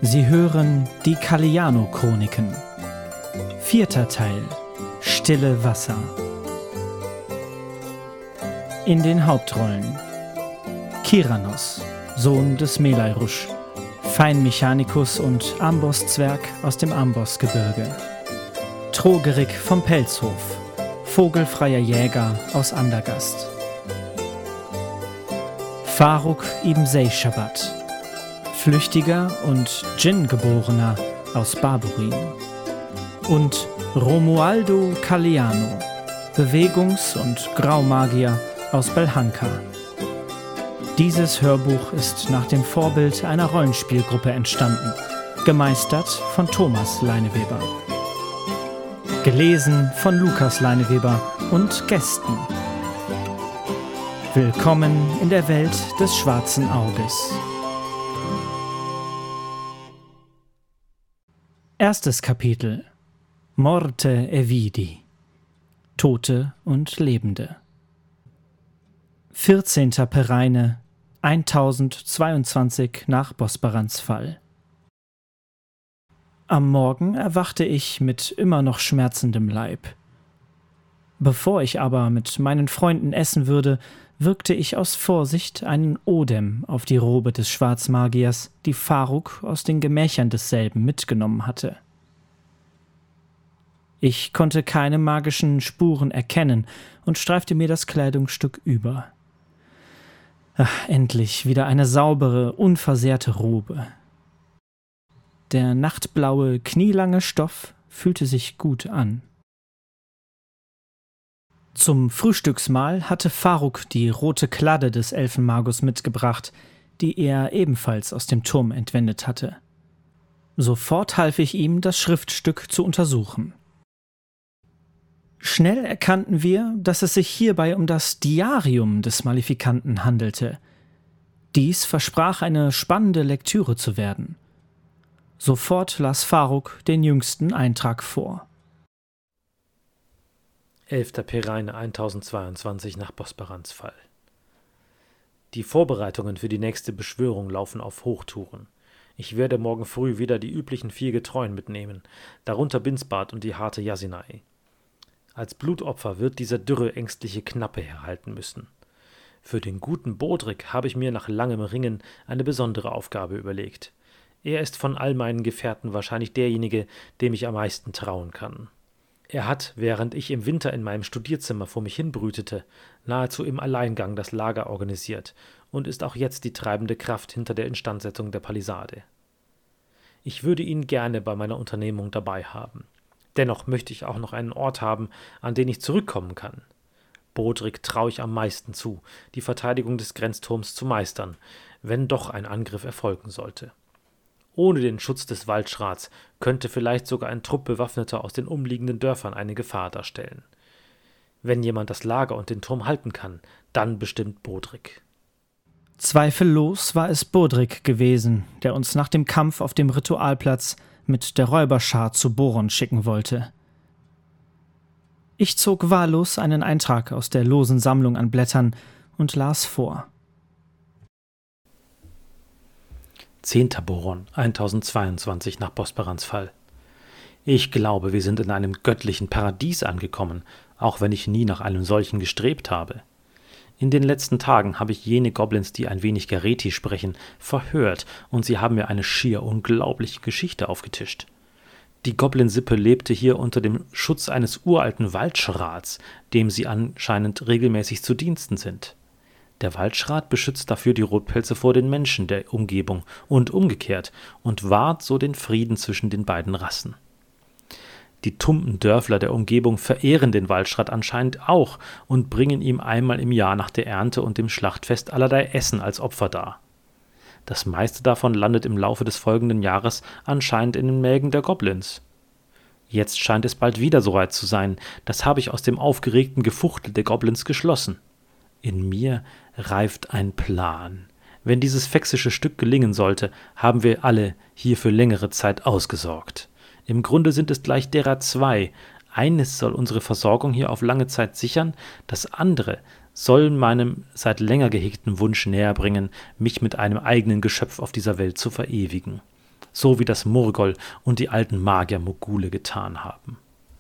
Sie hören die Calliano-Chroniken. 4. Teil. Stille Wasser. In den Hauptrollen Kiranos, Sohn des Meleirusch, Feinmechanikus und Ambosszwerg aus dem Ambossgebirge. Trogerik vom Pelzhof, vogelfreier Jäger aus Andergast. Faruk ibn Seyshabat, Flüchtiger und Djinn-Geborener aus Barburin. Und Romualdo Calliano, Bewegungs- und Graumagier aus Belhanka. Dieses Hörbuch ist nach dem Vorbild einer Rollenspielgruppe entstanden, gemeistert von Thomas Leineweber. Gelesen von Lukas Leineweber und Gästen. Willkommen in der Welt des schwarzen Auges. Erstes Kapitel: Morte e Vidi. Tote und Lebende. 14. Pereine, 1022 nach Bosbarans Fall. Am Morgen erwachte ich mit immer noch schmerzendem Leib. Bevor ich aber mit meinen Freunden essen würde, wirkte ich aus Vorsicht einen Odem auf die Robe des Schwarzmagiers, die Faruk aus den Gemächern desselben mitgenommen hatte. Ich konnte keine magischen Spuren erkennen und streifte mir das Kleidungsstück über. Endlich wieder eine saubere, unversehrte Robe. Der nachtblaue, knielange Stoff fühlte sich gut an. Zum Frühstücksmahl hatte Faruk die rote Kladde des Elfenmagus mitgebracht, die er ebenfalls aus dem Turm entwendet hatte. Sofort half ich ihm, das Schriftstück zu untersuchen. Schnell erkannten wir, dass es sich hierbei um das Diarium des Malefikanten handelte. Dies versprach eine spannende Lektüre zu werden. Sofort las Faruk den jüngsten Eintrag vor. 11. Pereine 1022 nach Bosbarans Fall. Die Vorbereitungen für die nächste Beschwörung laufen auf Hochtouren. Ich werde morgen früh wieder die üblichen 4 Getreuen mitnehmen, darunter Binsbart und die harte Yasinai. Als Blutopfer wird dieser dürre, ängstliche Knappe herhalten müssen. Für den guten Bodrik habe ich mir nach langem Ringen eine besondere Aufgabe überlegt. Er ist von all meinen Gefährten wahrscheinlich derjenige, dem ich am meisten trauen kann. Er hat, während ich im Winter in meinem Studierzimmer vor mich hinbrütete, nahezu im Alleingang das Lager organisiert und ist auch jetzt die treibende Kraft hinter der Instandsetzung der Palisade. Ich würde ihn gerne bei meiner Unternehmung dabei haben. Dennoch möchte ich auch noch einen Ort haben, an den ich zurückkommen kann. Bodrik traue ich am meisten zu, die Verteidigung des Grenzturms zu meistern, wenn doch ein Angriff erfolgen sollte. Ohne den Schutz des Waldschrats könnte vielleicht sogar ein Trupp Bewaffneter aus den umliegenden Dörfern eine Gefahr darstellen. Wenn jemand das Lager und den Turm halten kann, dann bestimmt Bodrik. Zweifellos war es Bodrik gewesen, der uns nach dem Kampf auf dem Ritualplatz mit der Räuberschar zu Boron schicken wollte. Ich zog wahllos einen Eintrag aus der losen Sammlung an Blättern und las vor. 10. Boron 1022 nach Bosbarans Fall. Ich glaube, wir sind in einem göttlichen Paradies angekommen, auch wenn ich nie nach einem solchen gestrebt habe. In den letzten Tagen habe ich jene Goblins, die ein wenig Gareti sprechen, verhört, und sie haben mir eine schier unglaubliche Geschichte aufgetischt. Die Goblin-Sippe lebte hier unter dem Schutz eines uralten Waldschrats, dem sie anscheinend regelmäßig zu Diensten sind. Der Waldschrat beschützt dafür die Rotpelze vor den Menschen der Umgebung und umgekehrt und wahrt so den Frieden zwischen den beiden Rassen. Die tumpen Dörfler der Umgebung verehren den Waldschrat anscheinend auch und bringen ihm einmal im Jahr nach der Ernte und dem Schlachtfest allerlei Essen als Opfer dar. Das meiste davon landet im Laufe des folgenden Jahres anscheinend in den Mägen der Goblins. Jetzt scheint es bald wieder soweit zu sein, das habe ich aus dem aufgeregten Gefuchtel der Goblins geschlossen. In mir reift ein Plan. Wenn dieses sächsische Stück gelingen sollte, haben wir alle hier für längere Zeit ausgesorgt. Im Grunde sind es gleich derer 2. Eines soll unsere Versorgung hier auf lange Zeit sichern, das andere soll meinem seit länger gehegten Wunsch näher bringen, mich mit einem eigenen Geschöpf auf dieser Welt zu verewigen. so wie das Murgol und die alten Magier-Mogule getan haben.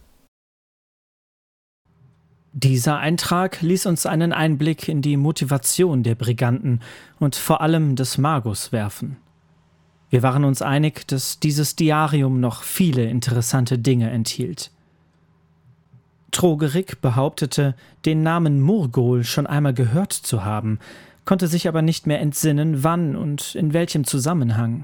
Dieser Eintrag ließ uns einen Einblick in die Motivation der Briganten und vor allem des Magus werfen. Wir waren uns einig, dass dieses Diarium noch viele interessante Dinge enthielt. Trogerik behauptete, den Namen Murgol schon einmal gehört zu haben, konnte sich aber nicht mehr entsinnen, wann und in welchem Zusammenhang.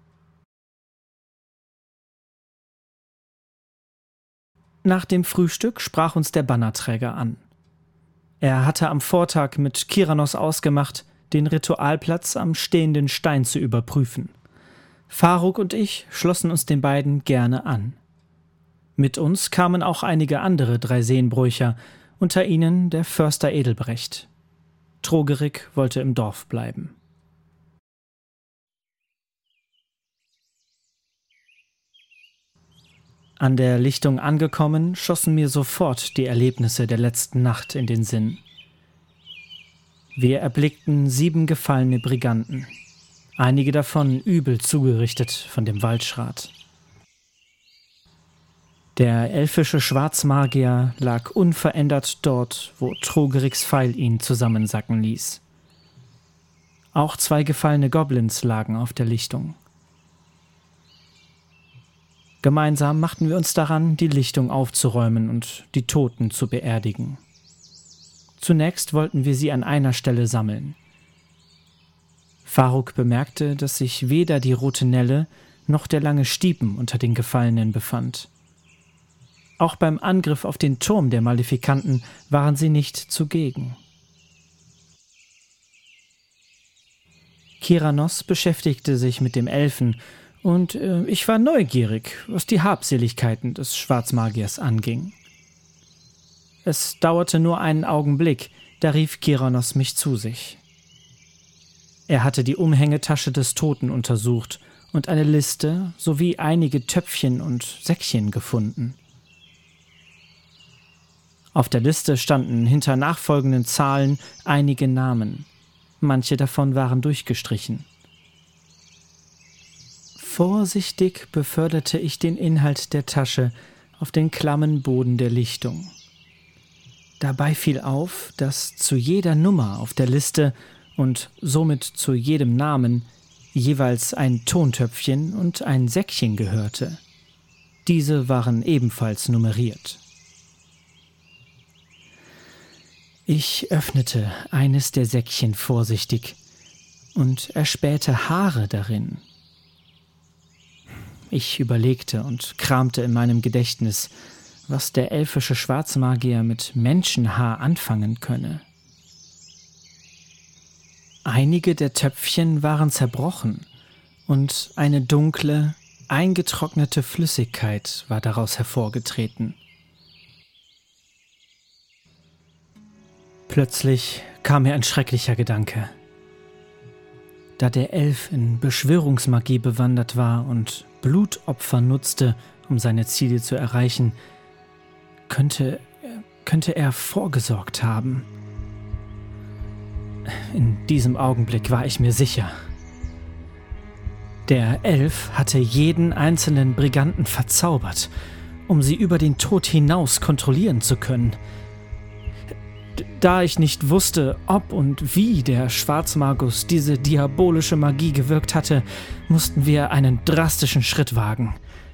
Nach dem Frühstück sprach uns der Bannerträger an. Er hatte am Vortag mit Kiranos ausgemacht, den Ritualplatz am stehenden Stein zu überprüfen. Faruk und ich schlossen uns den beiden gerne an. Mit uns kamen auch einige andere 3 Seenbräucher, unter ihnen der Förster Edelbrecht. Trogerik wollte im Dorf bleiben. An der Lichtung angekommen, schossen mir sofort die Erlebnisse der letzten Nacht in den Sinn. Wir erblickten 7 gefallene Briganten, einige davon übel zugerichtet von dem Waldschrat. Der elfische Schwarzmagier lag unverändert dort, wo Trogeriks Pfeil ihn zusammensacken ließ. Auch 2 gefallene Goblins lagen auf der Lichtung. Gemeinsam machten wir uns daran, die Lichtung aufzuräumen und die Toten zu beerdigen. Zunächst wollten wir sie an einer Stelle sammeln. Faruk bemerkte, dass sich weder die rote Nelle noch der lange Stiepen unter den Gefallenen befand. Auch beim Angriff auf den Turm der Malefikanten waren sie nicht zugegen. Kiranos beschäftigte sich mit dem Elfen, und ich war neugierig, was die Habseligkeiten des Schwarzmagiers anging. Es dauerte nur einen Augenblick, da rief Kiranos mich zu sich. Er hatte die Umhängetasche des Toten untersucht und eine Liste sowie einige Töpfchen und Säckchen gefunden. Auf der Liste standen hinter nachfolgenden Zahlen einige Namen. Manche davon waren durchgestrichen. Vorsichtig beförderte ich den Inhalt der Tasche auf den klammen Boden der Lichtung. Dabei fiel auf, dass zu jeder Nummer auf der Liste und somit zu jedem Namen jeweils ein Tontöpfchen und ein Säckchen gehörte. Diese waren ebenfalls nummeriert. Ich öffnete eines der Säckchen vorsichtig und erspähte Haare darin. Ich überlegte und kramte in meinem Gedächtnis, was der elfische Schwarzmagier mit Menschenhaar anfangen könne. Einige der Töpfchen waren zerbrochen und eine dunkle, eingetrocknete Flüssigkeit war daraus hervorgetreten. Plötzlich kam mir ein schrecklicher Gedanke. Da der Elf in Beschwörungsmagie bewandert war und Blutopfer nutzte, um seine Ziele zu erreichen, könnte er vorgesorgt haben. In diesem Augenblick war ich mir sicher. Der Elf hatte jeden einzelnen Briganten verzaubert, um sie über den Tod hinaus kontrollieren zu können. Da ich nicht wusste, ob und wie der Schwarzmagus diese diabolische Magie gewirkt hatte, mussten wir einen drastischen Schritt wagen.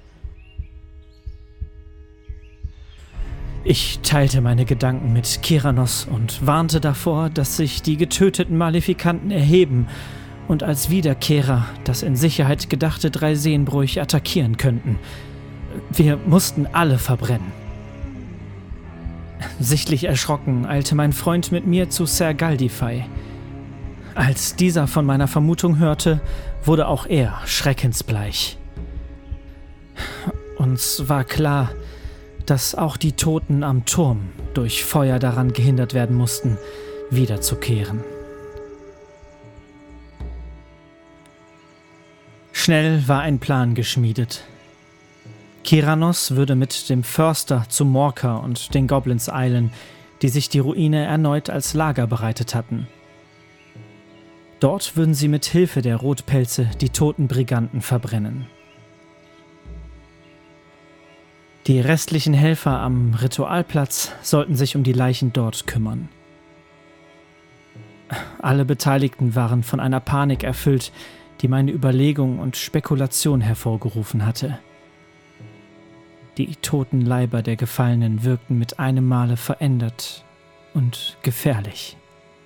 Ich teilte meine Gedanken mit Kiranos und warnte davor, dass sich die getöteten Malefikanten erheben und als Wiederkehrer das in Sicherheit gedachte 3 Seenbräuch attackieren könnten. Wir mussten alle verbrennen. Sichtlich erschrocken eilte mein Freund mit mir zu Ser Galdifei. Als dieser von meiner Vermutung hörte, wurde auch er schreckensbleich. Uns war klar, dass auch die Toten am Turm durch Feuer daran gehindert werden mussten, wiederzukehren. Schnell war ein Plan geschmiedet. Kiranos würde mit dem Förster zu Morka und den Goblins eilen, die sich die Ruine erneut als Lager bereitet hatten. Dort würden sie mit Hilfe der Rotpelze die toten Briganten verbrennen. Die restlichen Helfer am Ritualplatz sollten sich um die Leichen dort kümmern. Alle Beteiligten waren von einer Panik erfüllt, die meine Überlegung und Spekulation hervorgerufen hatte. Die toten Leiber der Gefallenen wirkten mit einem Male verändert und gefährlich.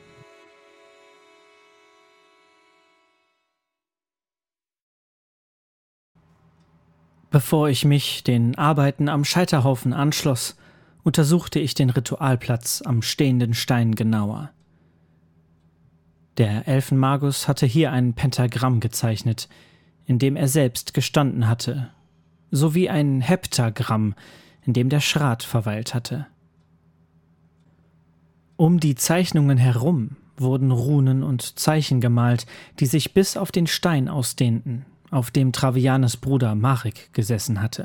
Bevor ich mich den Arbeiten am Scheiterhaufen anschloss, untersuchte ich den Ritualplatz am stehenden Stein genauer. Der Elfenmagus hatte hier ein Pentagramm gezeichnet, in dem er selbst gestanden hatte, sowie ein Heptagramm, in dem der Schrat verweilt hatte. Um die Zeichnungen herum wurden Runen und Zeichen gemalt, die sich bis auf den Stein ausdehnten, auf dem Travianes Bruder Marek gesessen hatte.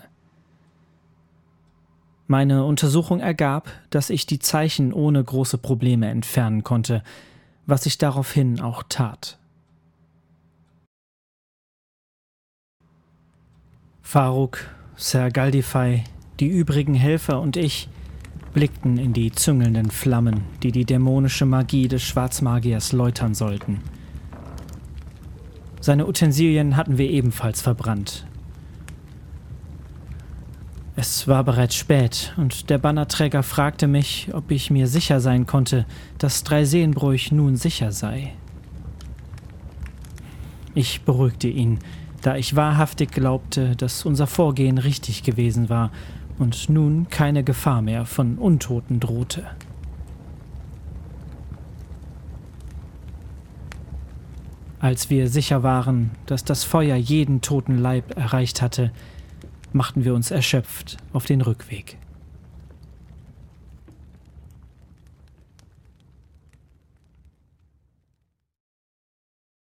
Meine Untersuchung ergab, dass ich die Zeichen ohne große Probleme entfernen konnte, was ich daraufhin auch tat. Faruk, Ser Galdifei, die übrigen Helfer und ich blickten in die züngelnden Flammen, die die dämonische Magie des Schwarzmagiers läutern sollten. Seine Utensilien hatten wir ebenfalls verbrannt. Es war bereits spät und der Bannerträger fragte mich, ob ich mir sicher sein konnte, dass Dreiseenbruch nun sicher sei. Ich beruhigte ihn, da ich wahrhaftig glaubte, dass unser Vorgehen richtig gewesen war und nun keine Gefahr mehr von Untoten drohte. Als wir sicher waren, dass das Feuer jeden toten Leib erreicht hatte, machten wir uns erschöpft auf den Rückweg.